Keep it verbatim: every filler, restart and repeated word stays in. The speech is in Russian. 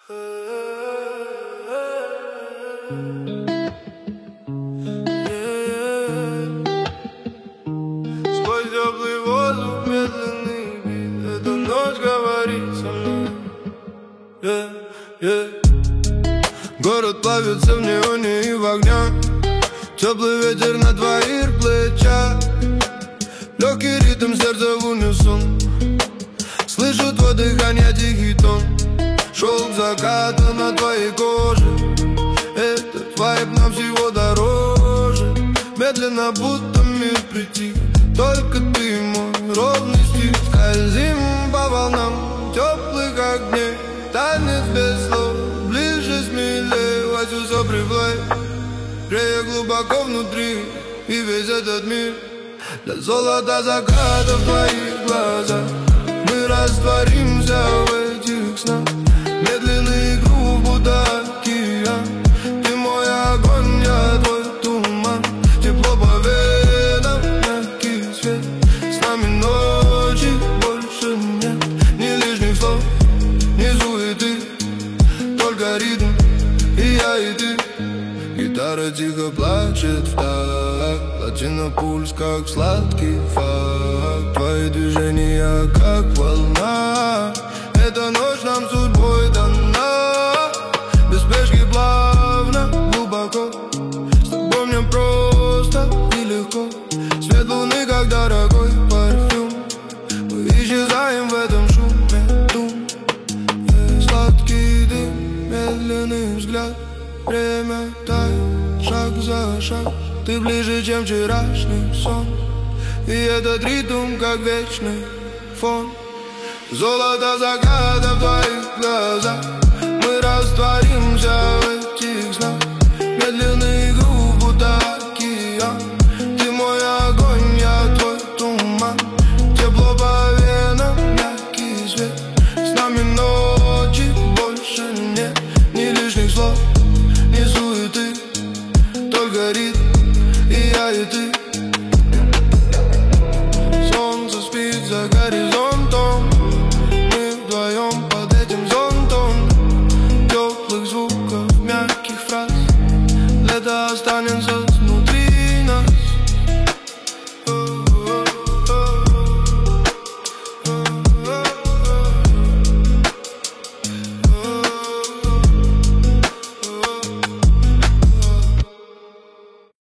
Сквозь теплый воздух медленный бит. Эта ночь говорит со мной. yeah, yeah. Город плавится в неоне и в огнях. Теплый ветер на твоих плечах. Легкий ритм сердца в унисон. Слышу твое дыхание, тихий тон. Шелк заката на твоей коже. Этот вайб нам всего дороже. Медленно, будто мир притих. Только ты мой ровный стих. Скользим по волнам теплых огней. Танец без слов, ближе, смелее. Возьму все приплей, грея глубоко внутри. И весь этот мир для золота заката в твоих глазах. Мы растворимся в этих снах. Медленный грув, будто океан. Ты мой огонь, я твой туман. Тепло по венам, мягкий свет. С нами ночи больше нет. Ни лишних слов, ни суеты. Только ритм, и я, и ты. Гитара тихо плачет в такт. Платина пульс, как сладкий факт. Твои движения, как волна. Эта ночь нам судьбой дана. Без спешки, плавно, глубоко. С тобой мне просто и легко. Свет луны, как дорогой парфюм. Мы исчезаем в этом шуме дум. Сладкий дым, медленный взгляд. Время тает, шаг за шаг. Ты ближе, чем вчерашний сон. И этот ритм, как вечный фон. Золото заката в твоих глазах. Мы растворимся